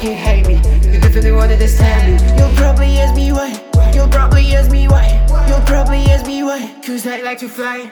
fucking hate me. You definitely won't understand me. You'll probably ask me why. You'll probably ask me why. You'll probably ask me why. Cause I like to fly.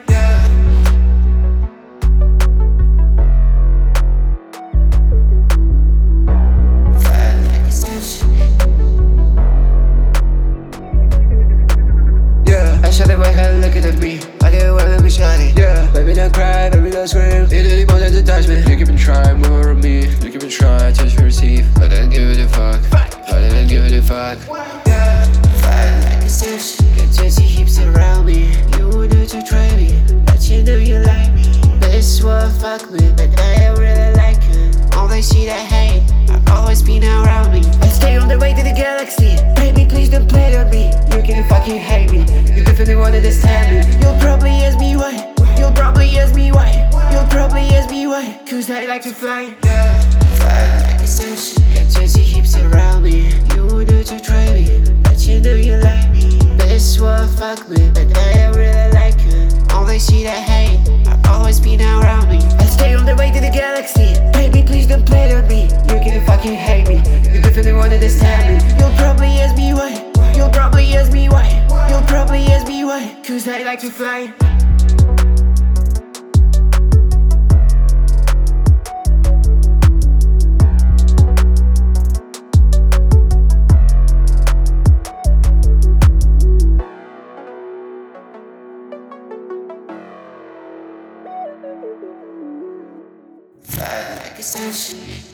I shot in my head, looking at me. I didn't wanna be shiny. Yeah, baby don't cry, baby don't scream. You didn't want to touch me. You keep on trying, more on me. You keep on trying, touch me, receive. I didn't give it a fuck. I didn't give it a fuck. Fire like a fish, got juicy hips around me. You wanted to try me, but you know you like me. This one fuck me, but I don't really like it. All they see that hate, I've always been around me. I stay on the way to the galaxy. Baby, please don't play on me. You can fucking hate me. You definitely won't understand me. You'll probably ask me why. You'll probably ask me why. You'll probably ask me why. Cause I like to fly. Fly like a fish, got juicy hips around me. You wanted to try me, but you know you like me. This one fuck me, but I don't really like it. All they see that hate, I've always been around me. I stay on the way to the galaxy. Baby, please don't play on me. You can fucking hate me. You definitely won't understand me. You'll probably ask me why. You'll probably ask me why. You'll probably ask me why. Cause I like to fly. Fly like a sunshine.